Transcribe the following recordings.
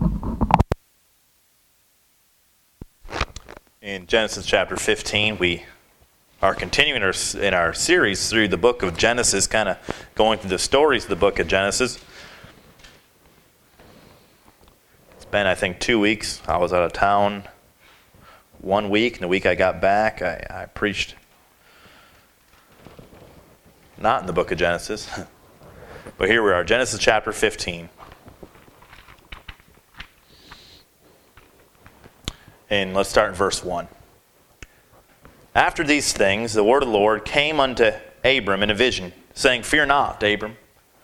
In Genesis chapter 15, we are continuing in our series through the book of Genesis, kind of going through the stories of the book of Genesis. It's been, I think, 2 weeks. I was out of town 1 week, and the week I got back, I preached not in the book of Genesis, but here we are, Genesis chapter 15. And let's start in verse 1. After these things, the word of the Lord came unto Abram in a vision, saying, Fear not, Abram.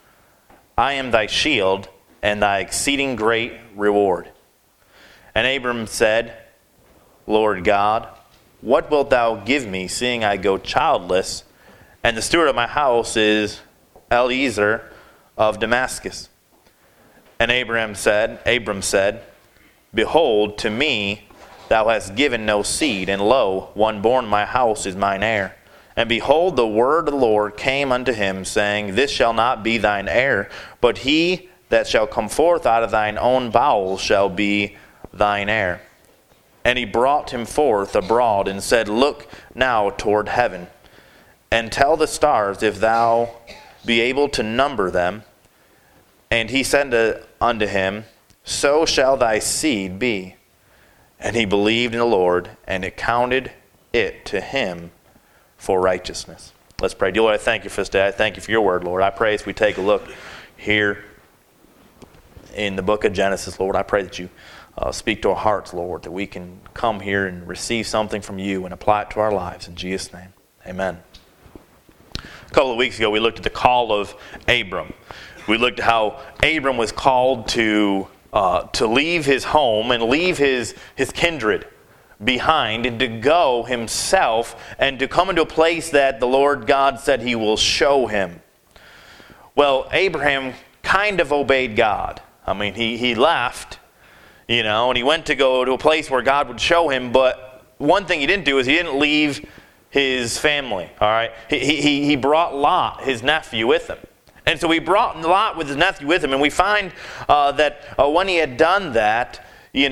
I am thy shield and thy exceeding great reward. And Abram said, Lord God, what wilt thou give me, seeing I go childless, and the steward of my house is Eliezer of Damascus? And Abram said, Behold, to me thou hast given no seed, and lo, one born in my house is mine heir. And behold, the word of the Lord came unto him, saying, This shall not be thine heir, but he that shall come forth out of thine own bowels shall be thine heir. And he brought him forth abroad, and said, Look now toward heaven, and tell the stars if thou be able to number them. And he said unto him, So shall thy seed be. And he believed in the Lord, and it counted it to him for righteousness. Let's pray. Dear Lord, I thank you for this day. I thank you for your word, Lord. I pray as we take a look here in the book of Genesis, Lord, I pray that you speak to our hearts, Lord, that we can come here and receive something from you and apply it to our lives. In Jesus' name, amen. A couple of weeks ago, we looked at the call of Abram. We looked at how Abram was called to leave his home and leave his kindred behind, and to go himself and to come into a place that the Lord God said he will show him. Well, Abraham kind of obeyed God. I mean, he left, and he went to go to a place where God would show him, but one thing he didn't do is he didn't leave his family, all right? He brought Lot, his nephew, with him. And so he brought Lot with his nephew with him, and we find that when he had done that, he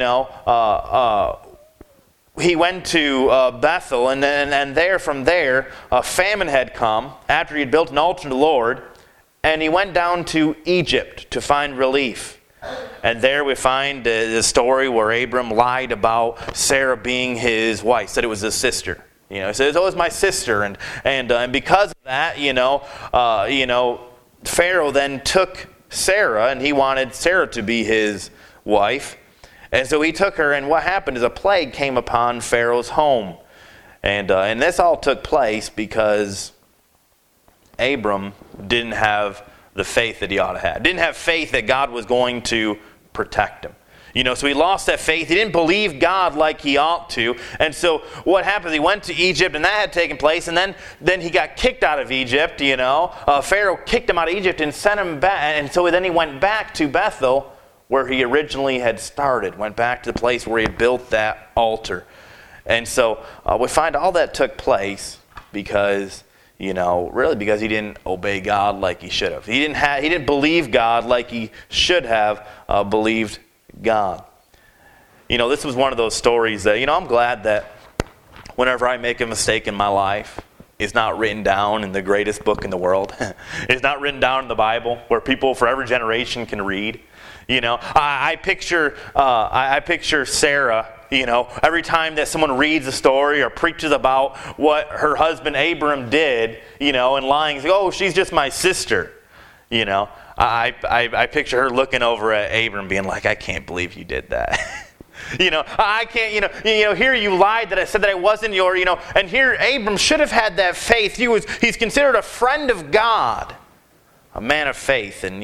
went to Bethel, and there from there, a famine had come after he had built an altar to the Lord, and he went down to Egypt to find relief. And there we find the story where Abram lied about Sarah being his wife, said it was his sister. He said, "Oh, it's my sister," and because of that, Pharaoh then took Sarah, and he wanted Sarah to be his wife. And so he took her, and what happened is a plague came upon Pharaoh's home. And this all took place because Abram didn't have the faith that he ought to have. Didn't have faith that God was going to protect him. So he lost that faith. He didn't believe God like he ought to. And so what happened, he went to Egypt, and that had taken place. And then he got kicked out of Egypt, Pharaoh kicked him out of Egypt and sent him back. And so then he went back to Bethel, where he originally had started. Went back to the place where he had built that altar. And so we find all that took place because, really because he didn't obey God like he should have. He didn't believe God like he should have believed God. This was one of those stories that, I'm glad that whenever I make a mistake in my life, it's not written down in the greatest book in the world. It's not written down in the Bible where people for every generation can read. I picture Sarah, every time that someone reads a story or preaches about what her husband Abram did, and lying, oh, she's just my sister, I picture her looking over at Abram being like, I can't believe you did that. I can't, here you lied that I said that I wasn't your, and here Abram should have had that faith. He's considered a friend of God, a man of faith. And,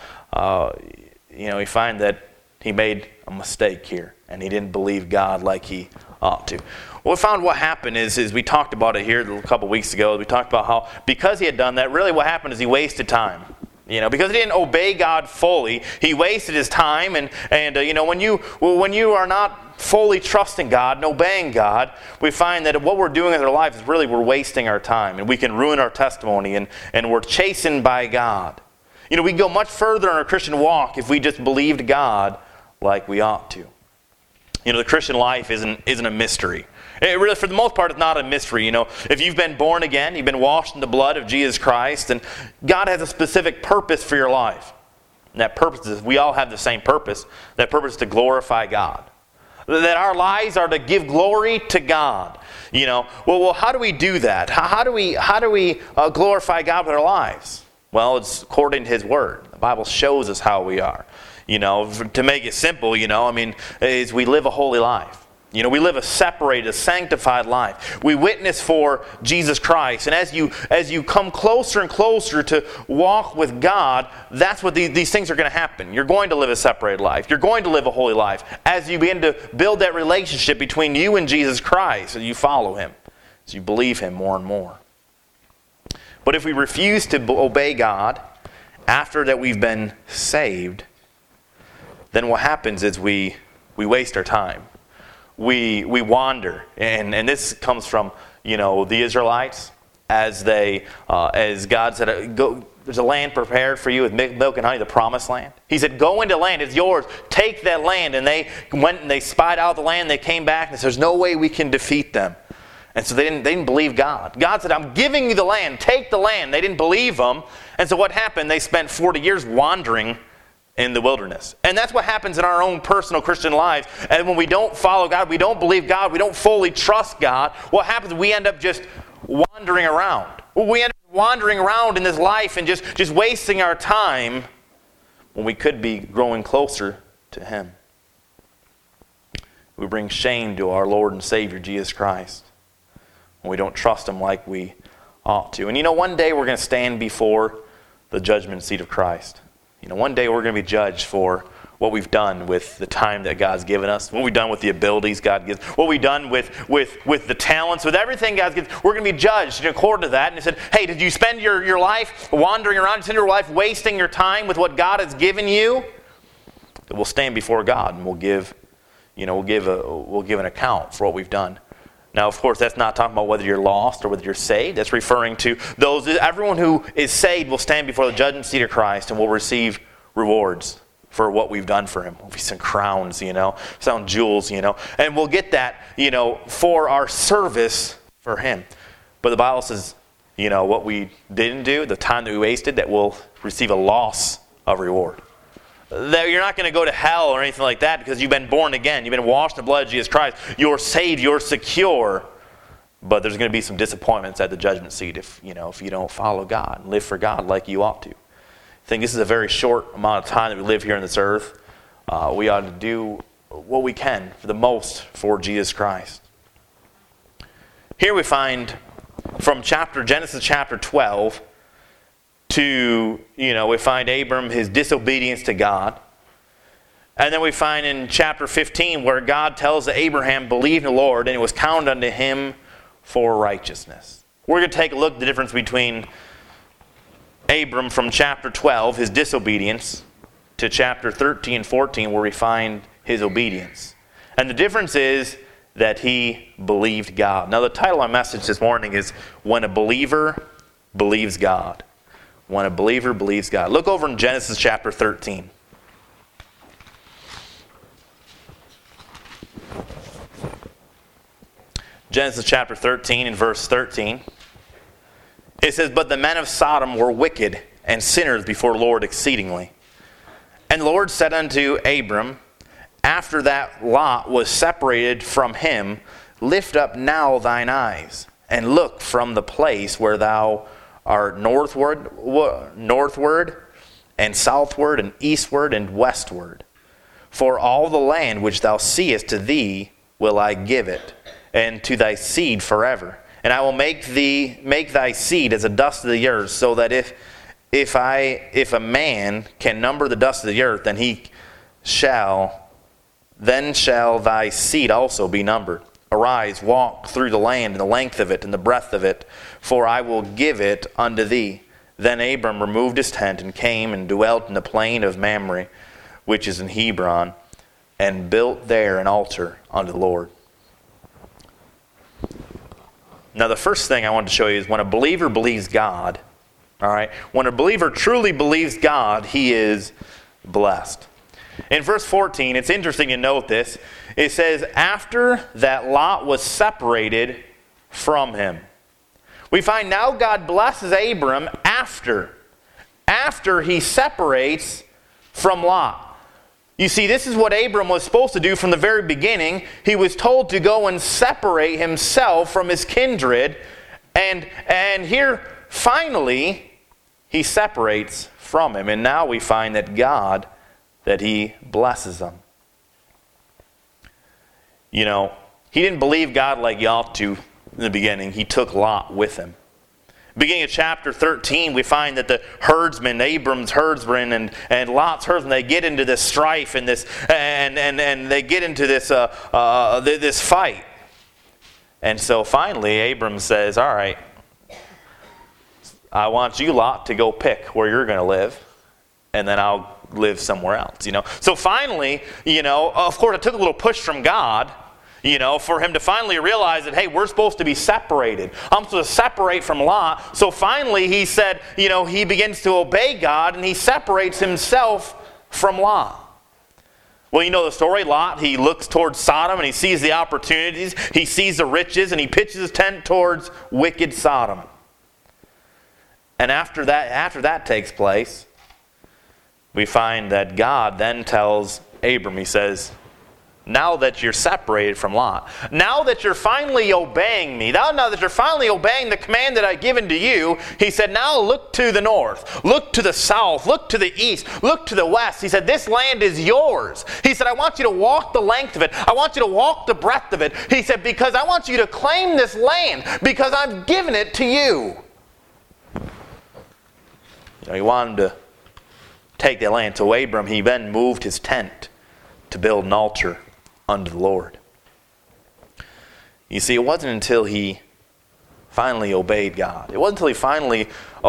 we find that he made a mistake here and he didn't believe God like he ought to. Well, we found what happened is we talked about it here a couple weeks ago. We talked about how because he had done that, really what happened is he wasted time. Because he didn't obey God fully, he wasted his time. And when you are not fully trusting God and obeying God, we find that what we're doing in our lives is really we're wasting our time, and we can ruin our testimony, and we're chastened by God. We go much further in our Christian walk if we just believed God like we ought to. You know, the Christian life isn't a mystery. It really, for the most part, it's not a mystery. You know, if you've been born again, you've been washed in the blood of Jesus Christ, and God has a specific purpose for your life. And that purpose is, we all have the same purpose. That purpose is to glorify God. That our lives are to give glory to God. You know, well, how do we do that? How do we glorify God with our lives? Well, it's according to His Word. The Bible shows us how we are. You know, to make it simple, you know, I mean, is we live a holy life. You know, we live a separated, a sanctified life. We witness for Jesus Christ. And as you come closer and closer to walk with God, that's what these things are going to happen. You're going to live a separated life. You're going to live a holy life. As you begin to build that relationship between you and Jesus Christ, as you follow Him, as you believe Him more and more. But if we refuse to obey God after that we've been saved, then what happens is we waste our time. We wander, and this comes from, you know, the Israelites as God said, "Go. There's a land prepared for you with milk and honey, the promised land." He said, "Go into land; it's yours. Take that land." And they went and they spied out the land. They came back and said, "There's no way we can defeat them." And so they didn't believe God. God said, "I'm giving you the land. Take the land." They didn't believe Him, and so what happened? They spent 40 years wandering in the wilderness. And that's what happens in our own personal Christian lives. And when we don't follow God, we don't believe God, we don't fully trust God, what happens? We end up just wandering around. We end up wandering around in this life and just wasting our time when we could be growing closer to Him. We bring shame to our Lord and Savior, Jesus Christ, when we don't trust Him like we ought to. And you know, one day we're going to stand before the judgment seat of Christ. You know, one day we're going to be judged for what we've done with the time that God's given us, what we've done with the abilities God gives, what we've done with the talents, with everything God's given. We're going to be judged according to that. And He said, hey, did you spend your life wandering around? Did you spend your life wasting your time with what God has given you? We'll stand before God and we'll give an account for what we've done. Now, of course, that's not talking about whether you're lost or whether you're saved. That's referring to everyone who is saved will stand before the judgment seat of Christ and will receive rewards for what we've done for Him. We'll be some crowns, some jewels, and we'll get that, for our service for Him. But the Bible says, what we didn't do, the time that we wasted, that we'll receive a loss of reward. That you're not going to go to hell or anything like that because you've been born again. You've been washed in the blood of Jesus Christ. You're saved. You're secure. But there's going to be some disappointments at the judgment seat if you don't follow God and live for God like you ought to. I think this is a very short amount of time that we live here on this earth. We ought to do what we can for the most for Jesus Christ. Here we find from Genesis chapter 12 we find Abram, his disobedience to God. And then we find in chapter 15 where God tells Abraham, believe in the Lord, and it was counted unto him for righteousness. We're going to take a look at the difference between Abram from chapter 12, his disobedience, to chapter 13 and 14 where we find his obedience. And the difference is that he believed God. Now the title of my message this morning is When a Believer Believes God. When a believer believes God. Look over in Genesis chapter 13. Genesis chapter 13 and verse 13. It says, but the men of Sodom were wicked and sinners before the Lord exceedingly. And the Lord said unto Abram, after that Lot was separated from him, lift up now thine eyes, and look from the place where thou art northward and southward and eastward and westward. For all the land which thou seest, to thee will I give it, and to thy seed forever. And I will make thy seed as the dust of the earth, so that if a man can number the dust of the earth, then shall thy seed also be numbered. Arise, walk through the land, and the length of it, and the breadth of it, for I will give it unto thee. Then Abram removed his tent, and came and dwelt in the plain of Mamre, which is in Hebron, and built there an altar unto the Lord. Now the first thing I want to show you is when a believer believes God, all right, when a believer truly believes God, he is blessed. In verse 14, it's interesting to note this. It says, after that Lot was separated from him. We find now God blesses Abram after he separates from Lot. You see, this is what Abram was supposed to do from the very beginning. He was told to go and separate himself from his kindred. And here, finally, he separates from him. And now we find that he blesses them. You know, he didn't believe God like you ought to in the beginning. He took Lot with him. Beginning of chapter 13, we find that the herdsmen, Abram's herdsmen and Lot's herdsmen, they get into this strife and this and they get into this this fight. And so finally, Abram says, "All right, I want you, Lot, to go pick where you're going to live, and then I'll live somewhere else." You know. So finally, you know, of course, it took a little push from God. You know, for him to finally realize that, hey, we're supposed to be separated. I'm supposed to separate from Lot. So finally he said, you know, he begins to obey God and he separates himself from Lot. Well, you know the story. Lot, he looks towards Sodom and he sees the opportunities. He sees the riches and he pitches his tent towards wicked Sodom. And after that takes place, we find that God then tells Abram, he says, now that you're separated from Lot, now that you're finally obeying me, now that you're finally obeying the command that I've given to you, he said, now look to the north, look to the south, look to the east, look to the west. He said, this land is yours. He said, I want you to walk the length of it. I want you to walk the breadth of it. He said, because I want you to claim this land, because I've given it to you. You know, he wanted to take that land. So Abram, he then moved his tent to build an altar unto the Lord. You see, it wasn't until he finally obeyed God. It wasn't until he finally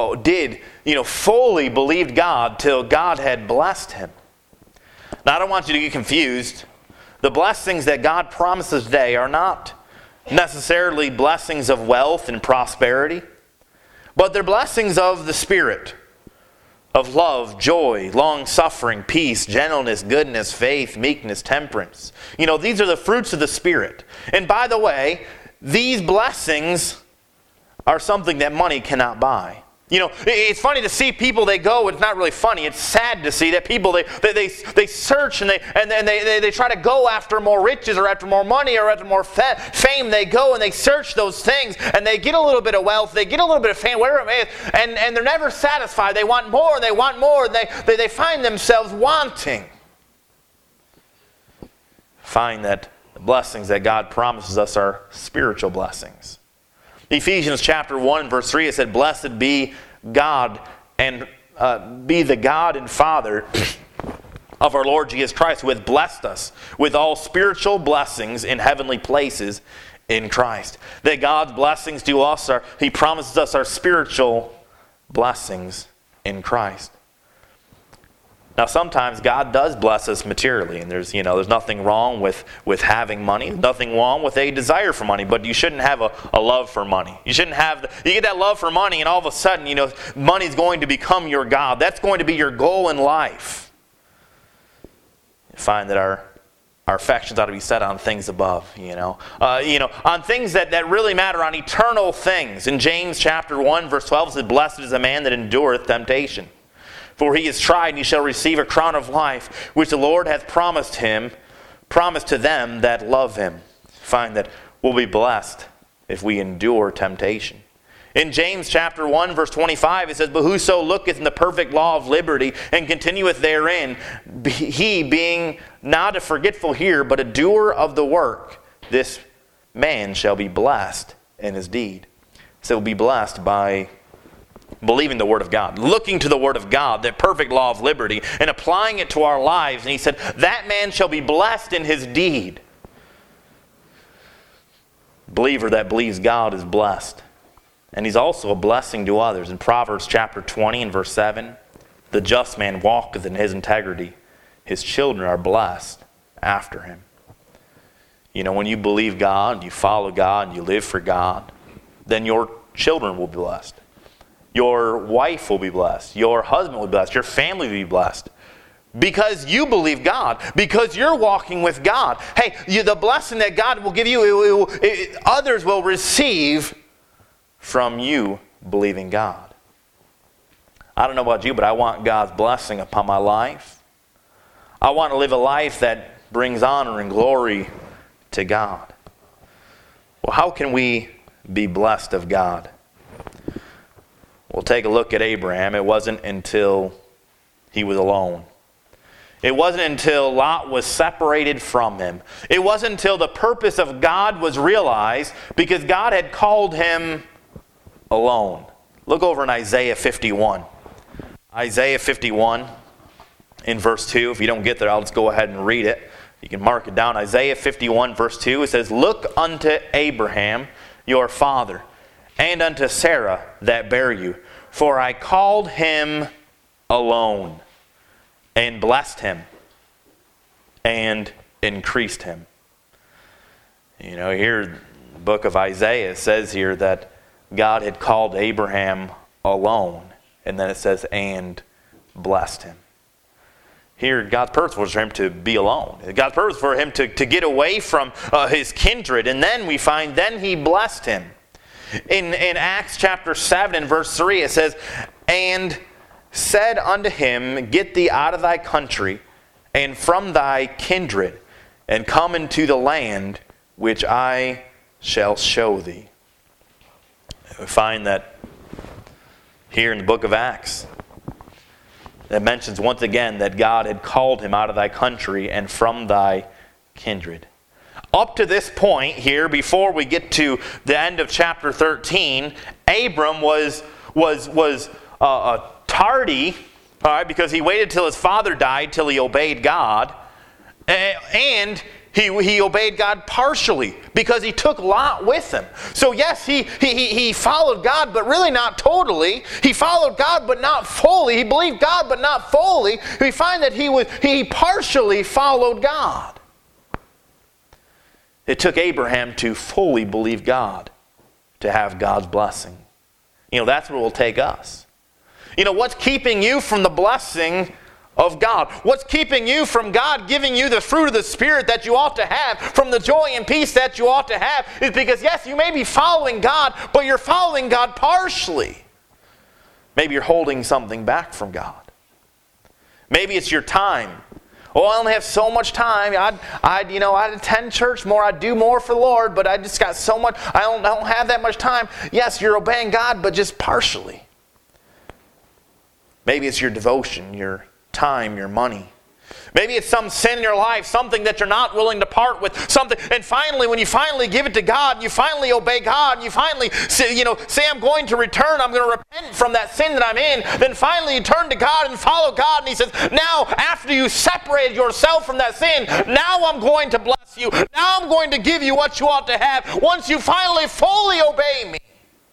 fully believed God till God had blessed him. Now, I don't want you to get confused. The blessings that God promises today are not necessarily blessings of wealth and prosperity, but they're blessings of the Spirit, of love, joy, long-suffering, peace, gentleness, goodness, faith, meekness, temperance. You know, these are the fruits of the Spirit. And by the way, these blessings are something that money cannot buy. You know, it's funny to see people, they go, it's not really funny, it's sad to see that people, they search and they try to go after more riches or after more money or after more fame. They go and they search those things and they get a little bit of wealth, they get a little bit of fame, whatever it may be, and they're never satisfied. They want more and they want more, and they find themselves wanting. Find that the blessings that God promises us are spiritual blessings. Ephesians chapter 1 verse 3, it said, blessed be God and be the God and Father of our Lord Jesus Christ, who hath blessed us with all spiritual blessings in heavenly places in Christ. That God's blessings to us He promises us our spiritual blessings in Christ. Now, sometimes God does bless us materially, and there's nothing wrong with having money, nothing wrong with a desire for money, but you shouldn't have a love for money. You shouldn't you get that love for money, and all of a sudden, money's going to become your God. That's going to be your goal in life. You find that our affections ought to be set on things above, on things that really matter, on eternal things. In James chapter 1, verse 12, it says, blessed is a man that endureth temptation. For he is tried, and he shall receive a crown of life, which the Lord hath promised to them that love him. Find that we'll be blessed if we endure temptation. In James chapter 1, verse 25, it says, but whoso looketh in the perfect law of liberty, and continueth therein, he being not a forgetful hearer, but a doer of the work, this man shall be blessed in his deed. So we'll be blessed by believing the Word of God, looking to the Word of God, that perfect law of liberty, and applying it to our lives. And he said, that man shall be blessed in his deed. Believer that believes God is blessed. And he's also a blessing to others. In Proverbs chapter 20 and verse 7, the just man walketh in his integrity. His children are blessed after him. When you believe God, you follow God, and you live for God, then your children will be blessed. Your wife will be blessed. Your husband will be blessed. Your family will be blessed. because you believe God, because you're walking with God. Hey, the blessing that God will give you, others will receive from you believing God. I don't know about you, but I want God's blessing upon my life. I want to live a life that brings honor and glory to God. Well, how can we be blessed of God? We'll take a look at Abraham. It wasn't until he was alone. It wasn't until Lot was separated from him. It wasn't until the purpose of God was realized, because God had called him alone. Look over in Isaiah 51. Isaiah 51 in verse 2. If you don't get there, I'll just go ahead and read it. You can mark it down. Isaiah 51 verse 2. It says, "Look unto Abraham your father, and unto Sarah that bare you. For I called him alone, and blessed him, and increased him." You know, here in the book of Isaiah, it says here that God had called Abraham alone. And then it says, and blessed him. Here, God's purpose was for him to be alone. God's purpose for him to get away from his kindred. And then we find, then he blessed him. In Acts chapter 7 and verse 3, it says, "And said unto him, Get thee out of thy country, and from thy kindred, and come into the land which I shall show thee." We find that here in the book of Acts, that mentions once again that God had called him out of thy country and from thy kindred. Up to this point here, before we get to the end of chapter 13, Abram was tardy, all right, because he waited till his father died till he obeyed God, and he obeyed God partially because he took Lot with him. So yes, he followed God, but really not totally. He followed God, but not fully. He believed God, but not fully. We find that he partially followed God. It took Abraham to fully believe God to have God's blessing. You know, that's what will take us. You know, what's keeping you from the blessing of God? What's keeping you from God giving you the fruit of the Spirit that you ought to have, from the joy and peace that you ought to have, is because, yes, you may be following God, but you're following God partially. Maybe you're holding something back from God. Maybe it's your time. Oh, I only have so much time. I'd attend church more. I'd do more for the Lord, but I just got so much. I don't have that much time. Yes, you're obeying God, but just partially. Maybe it's your devotion, your time, your money. Maybe it's some sin in your life, something that you're not willing to part with, something. And finally, when you finally give it to God, you finally obey God, and you finally say, I'm going to return, I'm going to repent from that sin that I'm in. Then finally you turn to God and follow God, and He says, now after you separated yourself from that sin, now I'm going to bless you. Now I'm going to give you what you ought to have once you finally fully obey me.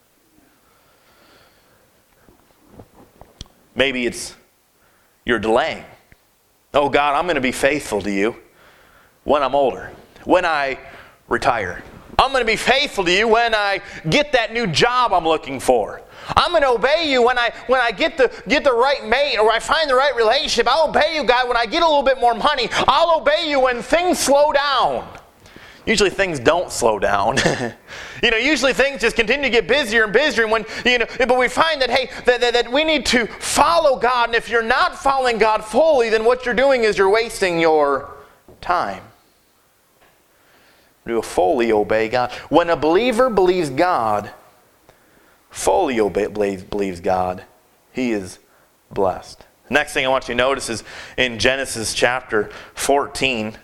Maybe it's you're delaying. Oh God, I'm going to be faithful to you when I'm older, when I retire. I'm going to be faithful to you when I get that new job I'm looking for. I'm going to obey you when I get the right mate, or I find the right relationship. I'll obey you, God, when I get a little bit more money. I'll obey you when things slow down. Usually things don't slow down. Usually things just continue to get busier and busier. But we find that, hey, that we need to follow God. And if you're not following God fully, then what you're doing is you're wasting your time. You fully obey God. When a believer believes God, fully believes God, he is blessed. The next thing I want you to notice is in Genesis chapter 14,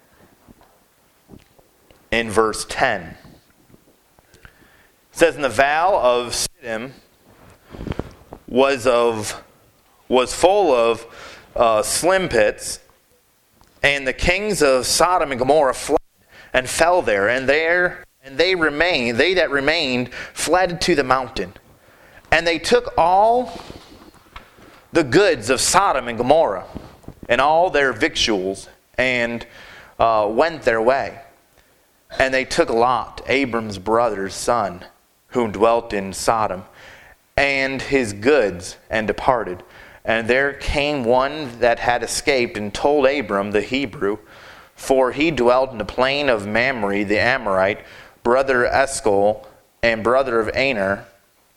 in verse 10. It says, "And the vale of Siddim was full of slim pits, and the kings of Sodom and Gomorrah fled and fell there, and they that remained fled to the mountain. And they took all the goods of Sodom and Gomorrah, and all their victuals, and went their way. And they took Lot, Abram's brother's son, who dwelt in Sodom, and his goods, and departed. And there came one that had escaped and told Abram the Hebrew, for he dwelt in the plain of Mamre the Amorite, brother Eshcol, and brother of Aner,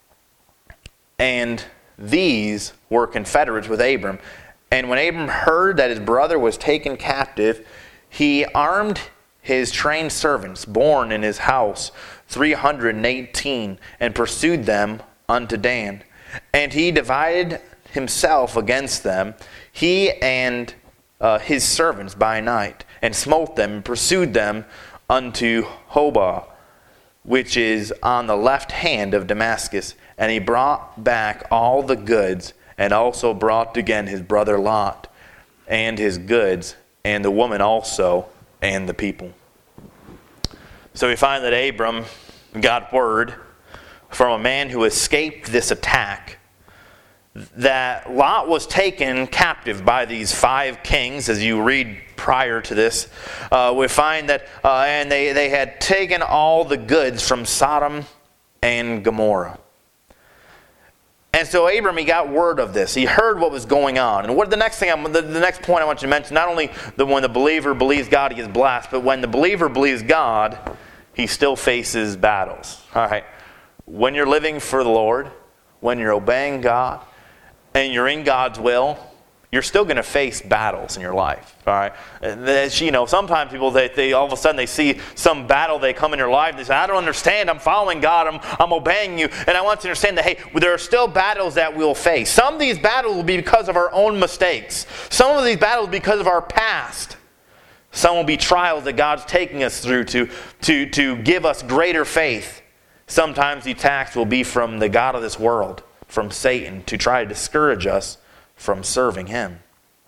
and these were confederates with Abram. And when Abram heard that his brother was taken captive, he armed his trained servants, born in his house, 318, and pursued them unto Dan. And he divided himself against them, he and his servants by night, and smote them, and pursued them unto Hobah, which is on the left hand of Damascus. And he brought back all the goods, and also brought again his brother Lot, and his goods, and the woman also, and the people. So we find that Abram got word from a man who escaped this attack that Lot was taken captive by these 5 kings. As you read prior to this, we find that and they had taken all the goods from Sodom and Gomorrah. And so Abram, he got word of this. He heard what was going on. And what the next point I want you to mention, not only when the believer believes God, he is blessed, but when the believer believes God, he still faces battles. All right. When you're living for the Lord, when you're obeying God, and you're in God's will, you're still going to face battles in your life. All right. Sometimes people they all of a sudden they see some battle, they come in your life, they say, I don't understand, I'm following God, I'm obeying you. And I want you to understand that, hey, there are still battles that we'll face. Some of these battles will be because of our own mistakes. Some of these battles will be because of our past. Some will be trials that God's taking us through to give us greater faith. Sometimes the attacks will be from the god of this world, from Satan, to try to discourage us from serving him.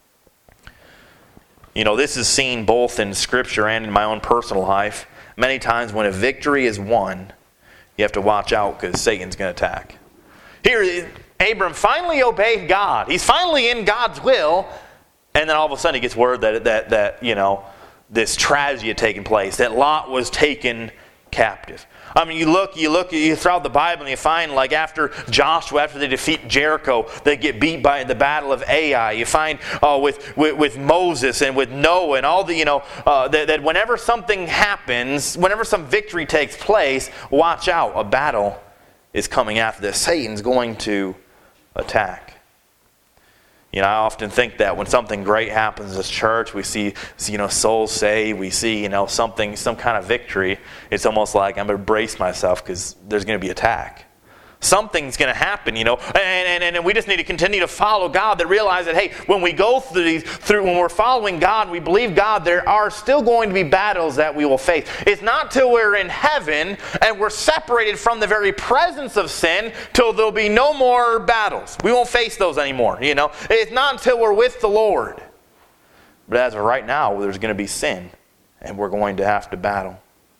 This is seen both in Scripture and in my own personal life. Many times when a victory is won, you have to watch out because Satan's going to attack. Here, Abram finally obeyed God. He's finally in God's will, and then all of a sudden he gets word that this tragedy had taken place, that Lot was taken captive. I mean, you look throughout the Bible and you find, like after Joshua, after they defeat Jericho, they get beat by the battle of Ai. You find with Moses and with Noah and all the, that whenever something happens, whenever some victory takes place, watch out, a battle is coming after this. Satan's going to attack. I often think that when something great happens as church, we see souls saved, we see some kind of victory. It's almost like I'm going to brace myself because there's going to be attack. Something's going to happen, and we just need to continue to follow God. That realize that, hey, when we go when we're following God, we believe God, there are still going to be battles that we will face. It's not till we're in heaven and we're separated from the very presence of sin till there'll be no more battles. We won't face those anymore. It's not until we're with the Lord. But as of right now, there's going to be sin, and we're going to have to battle.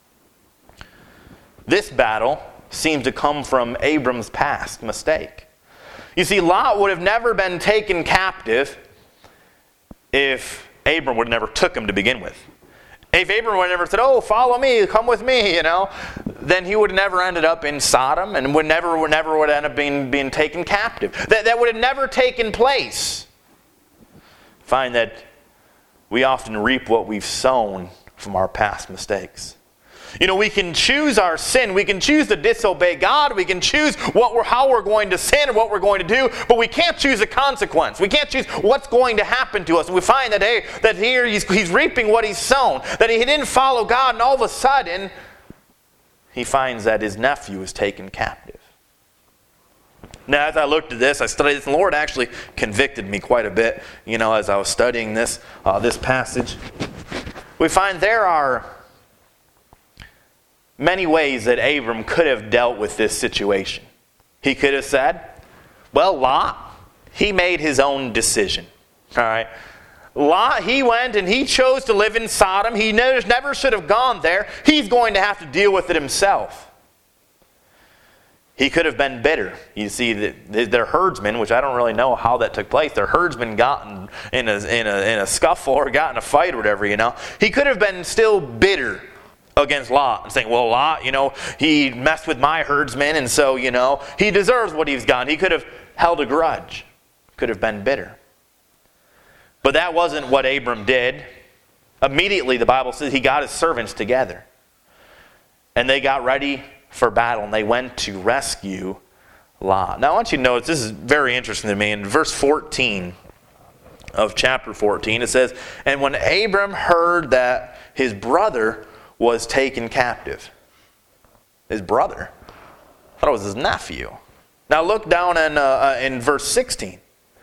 This battle seems to come from Abram's past mistake. You see, Lot would have never been taken captive if Abram would have never took him to begin with. If Abram would have never said, oh, follow me, come with me, then he would have never ended up in Sodom and would never end up being taken captive. That would have never taken place. Find that we often reap what we've sown from our past mistakes. We can choose our sin. We can choose to disobey God. We can choose how we're going to sin and what we're going to do, but we can't choose the consequence. We can't choose what's going to happen to us. And we find that here he's reaping what he's sown, that he didn't follow God, and all of a sudden he finds that his nephew is taken captive. Now, as I looked at this, I studied this, and the Lord actually convicted me quite a bit, as I was studying this passage. We find there are many ways that Abram could have dealt with this situation. He could have said, well, Lot, he made his own decision. All right. Lot, he went and he chose to live in Sodom. He never should have gone there. He's going to have to deal with it himself. He could have been bitter. You see, their herdsmen, which I don't really know how that took place, their herdsmen got in a scuffle or got in a fight or whatever, He could have been still bitter against Lot and saying, well, Lot, he messed with my herdsmen, and so, he deserves what he's gotten. He could have held a grudge. could have been bitter. But that wasn't what Abram did. Immediately, the Bible says he got his servants together. And they got ready for battle, and they went to rescue Lot. Now, I want you to notice, this is very interesting to me. In verse 14 of chapter 14, it says, "And when Abram heard that his brother was taken captive." His brother? I thought it was his nephew. Now look down in verse 16.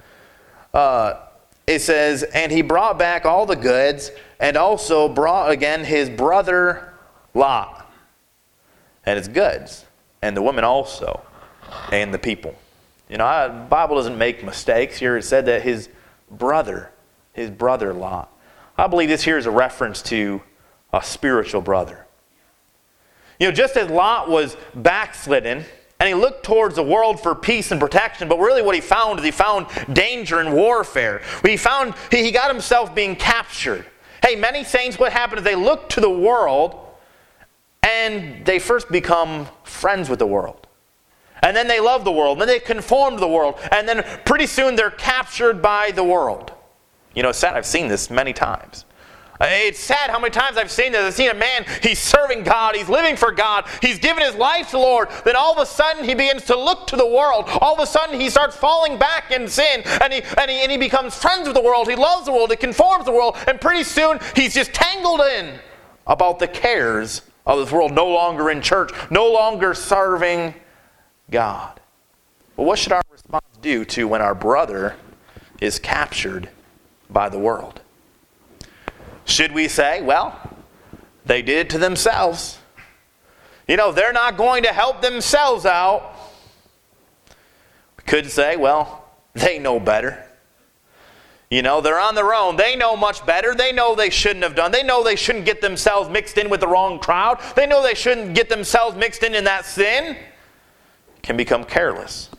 It says, "And he brought back all the goods, and also brought again his brother Lot, and his goods, and the women also, and the people." You know, the Bible doesn't make mistakes. Here it said that his brother Lot. I believe this here is a reference to a spiritual brother. You know, just as Lot was backslidden, and he looked towards the world for peace and protection, but really what he found is he found danger and warfare. He got himself being captured. Hey, many saints, what happens is they look to the world, and they first become friends with the world. And then they love the world, and then they conform to the world, and then pretty soon they're captured by the world. You know, it's sad. I've seen this many times. It's sad how many times I've seen this. I've seen a man, he's serving God, he's living for God, he's given his life to the Lord, then all of a sudden he begins to look to the world. All of a sudden he starts falling back in sin, and he becomes friends with the world, he loves the world, he conforms to the world, and pretty soon he's just tangled in about the cares of this world, no longer in church, no longer serving God. Well, what should our response do to when our brother is captured by the world? Should we say, well, they did it to themselves. You know, they're not going to help themselves out. We could say, well, they know better. You know, they're on their own. They know much better. They know they shouldn't have done. They know they shouldn't get themselves mixed in with the wrong crowd. They know they shouldn't get themselves mixed in that sin. Can become careless.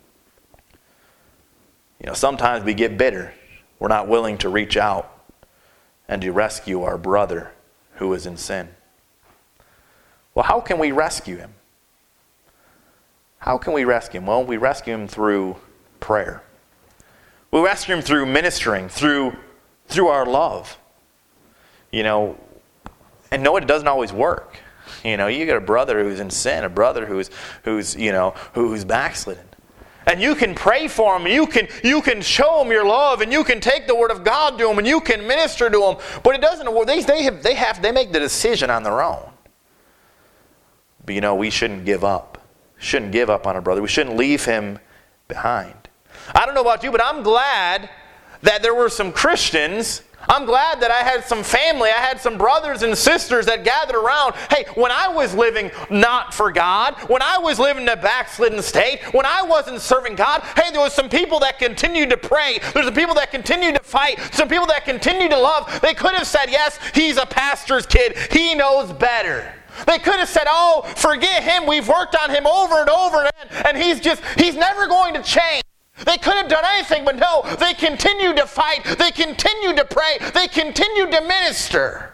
You know, sometimes we get bitter. We're not willing to reach out and to rescue our brother who is in sin. Well, how can we rescue him? How can we rescue him? Well, we rescue him through prayer. We rescue him through ministering, through our love. You know, and no, it doesn't always work. You know, you got a brother who's in sin, a brother who's backslidden. And you can pray for them, and you can show them your love, and you can take the Word of God to them, and you can minister to them. But it doesn't work. They make the decision on their own. But you know, we shouldn't give up. Shouldn't give up on our brother. We shouldn't leave him behind. I don't know about you, but I'm glad that there were some Christians. I'm glad that I had some family, I had some brothers and sisters that gathered around. Hey, when I was living not for God, when I was living in a backslidden state, when I wasn't serving God, hey, there was some people that continued to pray. There's some people that continued to fight. Some people that continued to love. They could have said, yes, he's a pastor's kid. He knows better. They could have said, oh, forget him. We've worked on him over and over again, and he's never going to change. They could have done anything, but no, they continued to fight, they continued to pray, they continued to minister.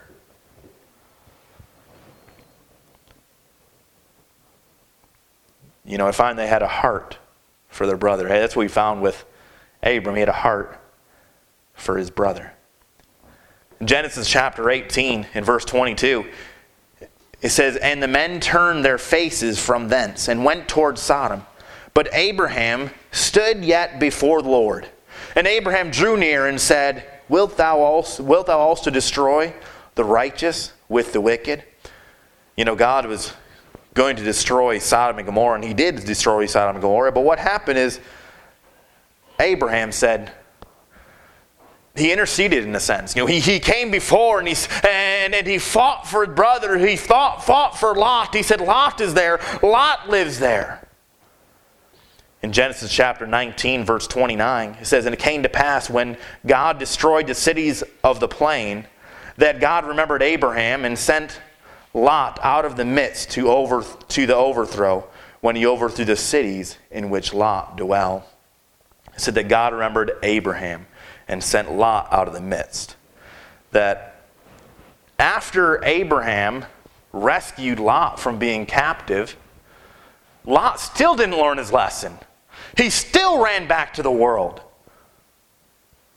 You know, I find they had a heart for their brother. Hey, that's what we found with Abram. He had a heart for his brother. In Genesis chapter 18, in verse 22, it says, "And the men turned their faces from thence, and went toward Sodom. But Abraham stood yet before the Lord. And Abraham drew near and said, Wilt thou also destroy the righteous with the wicked?" You know, God was going to destroy Sodom and Gomorrah, and he did destroy Sodom and Gomorrah. But what happened is, Abraham said, he interceded in a sense. You know, he came before and he fought for his brother. He fought for Lot. He said, Lot is there. Lot lives there. In Genesis chapter 19, verse 29, it says, "And it came to pass when God destroyed the cities of the plain, that God remembered Abraham and sent Lot out of the midst to the overthrow, when he overthrew the cities in which Lot dwelt." It said that God remembered Abraham and sent Lot out of the midst. That after Abraham rescued Lot from being captive, Lot still didn't learn his lesson. He still ran back to the world.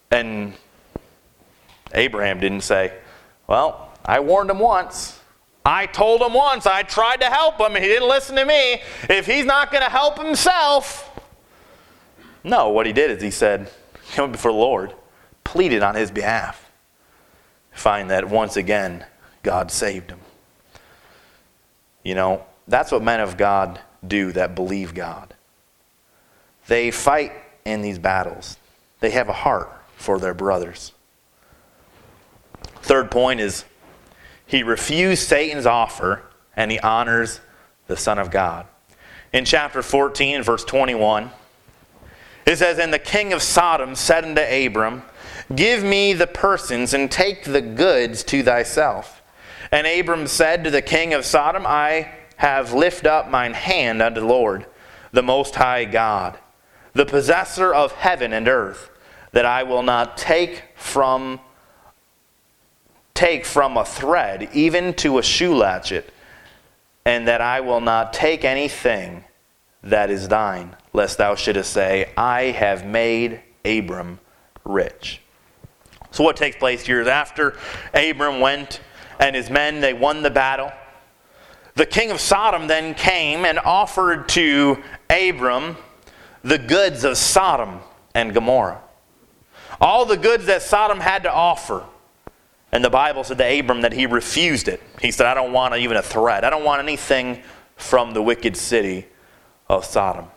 And Abraham didn't say, well, I warned him once. I told him once. I tried to help him and he didn't listen to me. If he's not going to help himself. No, what he did is he said, come before the Lord, pleaded on his behalf. Find that once again, God saved him. You know, that's what men of God do that believe God. They fight in these battles. They have a heart for their brothers. Third point is he refused Satan's offer and he honors the Son of God. In chapter 14, verse 21, it says, and the king of Sodom said unto Abram, give me the persons and take the goods to thyself. And Abram said to the king of Sodom, I have lifted up mine hand unto the Lord, the Most High God, the possessor of heaven and earth, that I will not take from a thread even to a shoe latchet, and that I will not take anything that is thine, lest thou shouldest say, I have made Abram rich. So what takes place here is after Abram went and his men, they won the battle, the king of Sodom then came and offered to Abram the goods of Sodom and Gomorrah. All the goods that Sodom had to offer. And the Bible said to Abram that he refused it. He said, I don't want even a thread. I don't want anything from the wicked city of Sodom.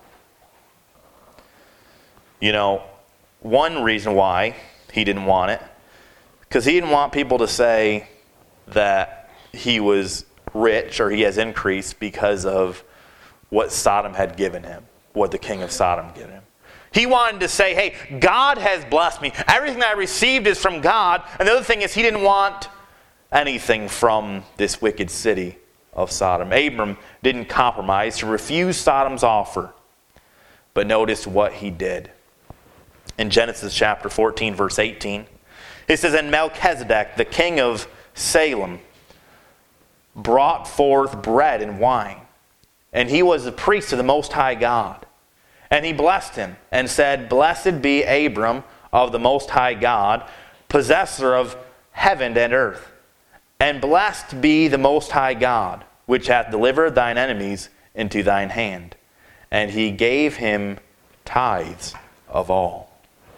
You know, one reason why he didn't want it, because he didn't want people to say that he was rich or he has increased because of what Sodom had given him, what the king of Sodom given him. He wanted to say, hey, God has blessed me. Everything that I received is from God. And the other thing is he didn't want anything from this wicked city of Sodom. Abram didn't compromise to refuse Sodom's offer. But notice what he did. In Genesis chapter 14, verse 18, it says, and Melchizedek, the king of Salem, brought forth bread and wine. And he was the priest of the Most High God. And he blessed him and said, blessed be Abram of the Most High God, possessor of heaven and earth. And blessed be the Most High God, which hath delivered thine enemies into thine hand. And he gave him tithes of all.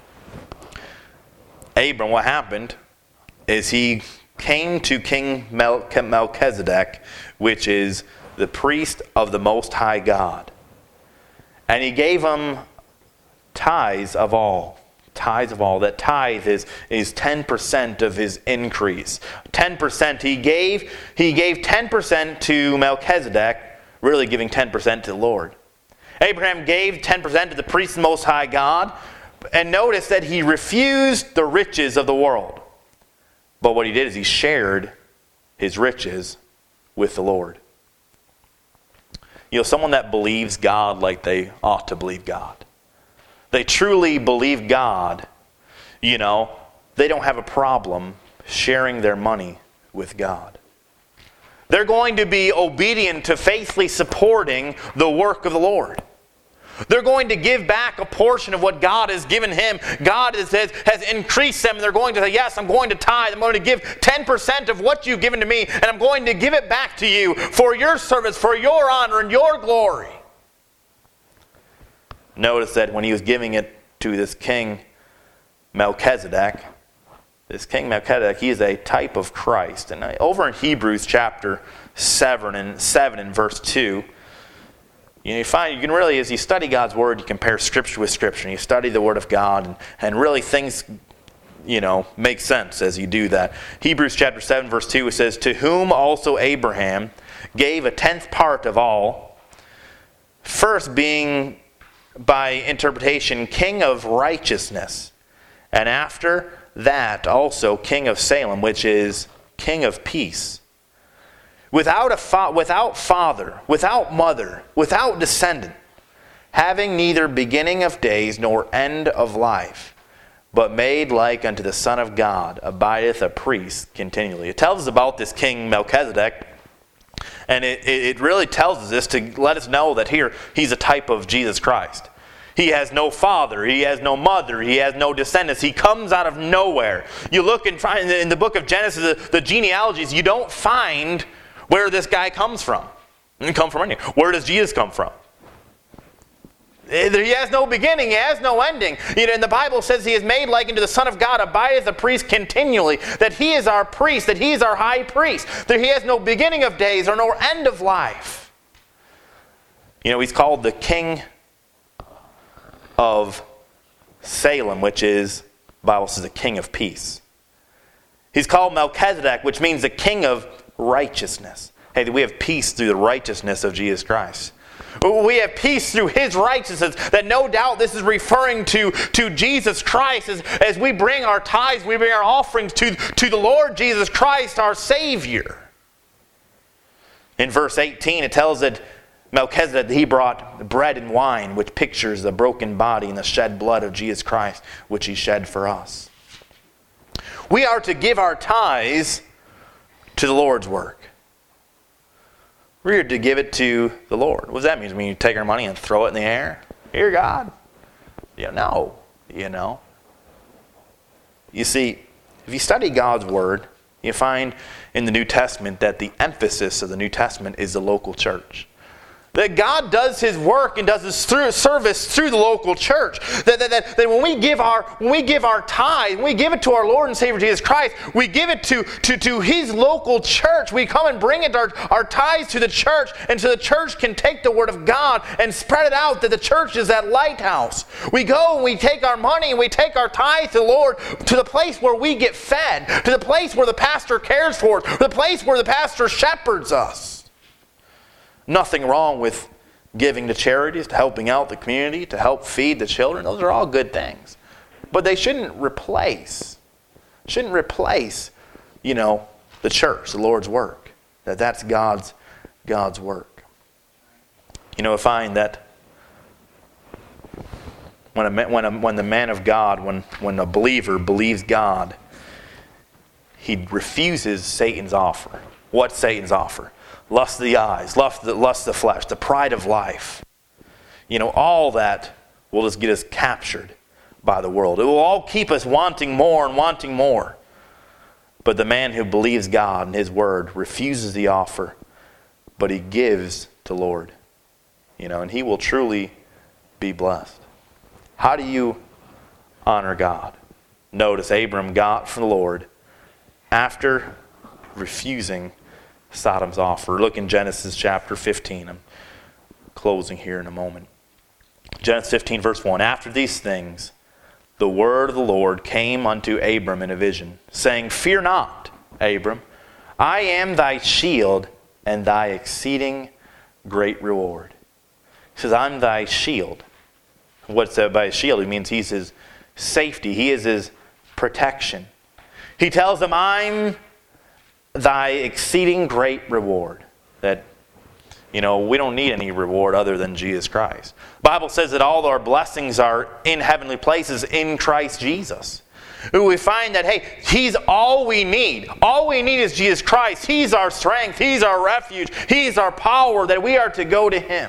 Abram, what happened is he came to King Melchizedek, which is the priest of the Most High God. And he gave him tithes of all. Tithes of all. That tithe is 10% of his increase. 10%. He gave 10% to Melchizedek, really giving 10% to the Lord. Abraham gave 10% to the priest of the Most High God. And notice that he refused the riches of the world. But what he did is he shared his riches with the Lord. You know, someone that believes God like they ought to believe God. They truly believe God, you know, they don't have a problem sharing their money with God. They're going to be obedient to faithfully supporting the work of the Lord. They're going to give back a portion of what God has given him. God has increased them, and they're going to say, yes, I'm going to tithe. I'm going to give 10% of what you've given to me, and I'm going to give it back to you for your service, for your honor and your glory. Notice that when he was giving it to this king Melchizedek, he is a type of Christ. And over in Hebrews chapter 7 and verse 2, you can really, as you study God's Word, you compare Scripture with Scripture. And you study the Word of God, and really things, make sense as you do that. Hebrews chapter 7, verse 2, it says, to whom also Abraham gave a 10th part of all, first being by interpretation king of righteousness, and after that also king of Salem, which is king of peace. Without father, without mother, without descendant, having neither beginning of days nor end of life, but made like unto the Son of God, abideth a priest continually. It tells us about this king Melchizedek, and it really tells us this to let us know that here he's a type of Jesus Christ. He has no father. He has no mother. He has no descendants. He comes out of nowhere. You look and find in the book of Genesis, the genealogies, you don't find where this guy comes from. He doesn't come from anywhere. Where does Jesus come from? He has no beginning. He has no ending. And the Bible says he is made like unto the Son of God, abideth the priest continually. That he is our priest, that he is our high priest. That he has no beginning of days or no end of life. He's called the King of Salem, which is, the Bible says, the King of Peace. He's called Melchizedek, which means the King of Righteousness. Hey, we have peace through the righteousness of Jesus Christ. We have peace through His righteousness, that no doubt this is referring to Jesus Christ as we bring our tithes, we bring our offerings to the Lord Jesus Christ, our Savior. In verse 18, it tells that Melchizedek, he brought bread and wine, which pictures the broken body and the shed blood of Jesus Christ, which He shed for us. We are to give our tithes to the Lord's work. We're to give it to the Lord. What does that mean? Does it mean you take our money and throw it in the air? Here, God. No. You see, if you study God's Word, you find in the New Testament that the emphasis of the New Testament is the local church. That God does His work and does His service through the local church. That when we give our tithe, when we give it to our Lord and Savior Jesus Christ, we give it to His local church. We come and bring it our tithes to the church, and so the church can take the Word of God and spread it out. That the church is that lighthouse. We go and we take our money and we take our tithe to the Lord, to the place where we get fed, to the place where the pastor cares for us, to the place where the pastor shepherds us. Nothing wrong with giving to charities, to helping out the community, to help feed the children. Those are all good things. But they shouldn't replace, the church, the Lord's work. That's God's work. I find that when the man of God, when a believer believes God, he refuses Satan's offer. What's Satan's offer? Lust of the eyes, lust of the flesh, the pride of life. All that will just get us captured by the world. It will all keep us wanting more and wanting more. But the man who believes God and His Word refuses the offer, but he gives to the Lord. And he will truly be blessed. How do you honor God? Notice Abram got from the Lord after refusing Sodom's offer. Look in Genesis chapter 15. I'm closing here in a moment. Genesis 15 verse 1. After these things, the word of the Lord came unto Abram in a vision, saying, Fear not, Abram, I am thy shield and thy exceeding great reward. He says, I'm thy shield. What's that by his shield? It means He's His safety. He is His protection. He tells him, I'm thy exceeding great reward. That, we don't need any reward other than Jesus Christ. The Bible says that all our blessings are in heavenly places in Christ Jesus. We find that, hey, He's all we need. All we need is Jesus Christ. He's our strength. He's our refuge. He's our power, that we are to go to Him.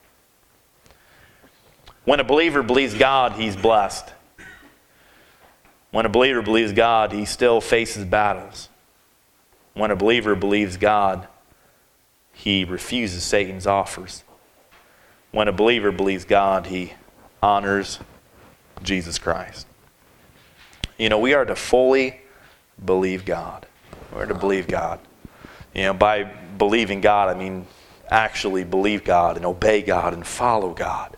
When a believer believes God, he's blessed. When a believer believes God, he still faces battles. When a believer believes God, he refuses Satan's offers. When a believer believes God, he honors Jesus Christ. We are to fully believe God. We're to believe God. By believing God, I mean actually believe God and obey God and follow God.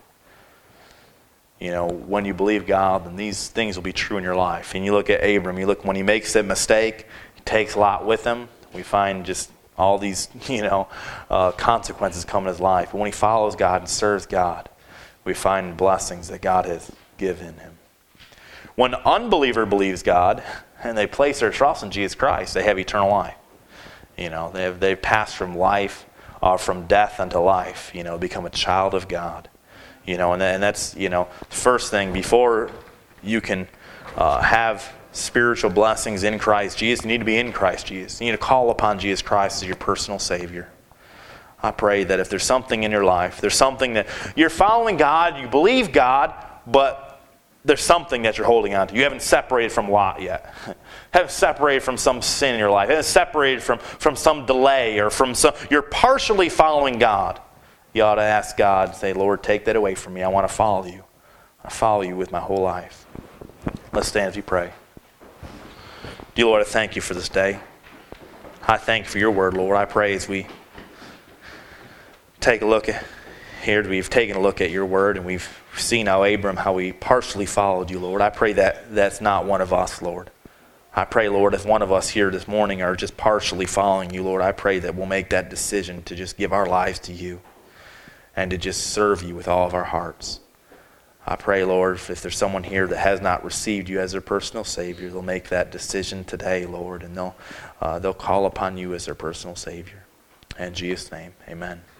When you believe God, then these things will be true in your life. And you look at Abram, when he makes that mistake, he takes Lot with him. We find just all these, consequences come in his life. But when he follows God and serves God, we find blessings that God has given him. When an unbeliever believes God and they place their trust in Jesus Christ, they have eternal life. They've passed from life, from death unto life. Become a child of God. And that's first thing before you can have spiritual blessings in Christ Jesus. You need to be in Christ Jesus. You need to call upon Jesus Christ as your personal Savior. I pray that if there's something in your life, there's something that you're following God, you believe God, but there's something that you're holding on to. You haven't separated from Lot yet. Haven't separated from some sin in your life. Haven't separated from some delay or from some... You're partially following God. You ought to ask God, say, Lord, take that away from me. I want to follow you. I follow you with my whole life. Let's stand as we pray. Dear Lord, I thank you for this day. I thank you for your word, Lord. I pray as we take a look at here, we've taken a look at your word and we've seen how he partially followed you, Lord. I pray that that's not one of us, Lord. I pray, Lord, if one of us here this morning are just partially following you, Lord, I pray that we'll make that decision to just give our lives to you and to just serve you with all of our hearts. I pray, Lord, if there's someone here that has not received you as their personal Savior, they'll make that decision today, Lord, and they'll call upon you as their personal Savior. In Jesus' name, amen.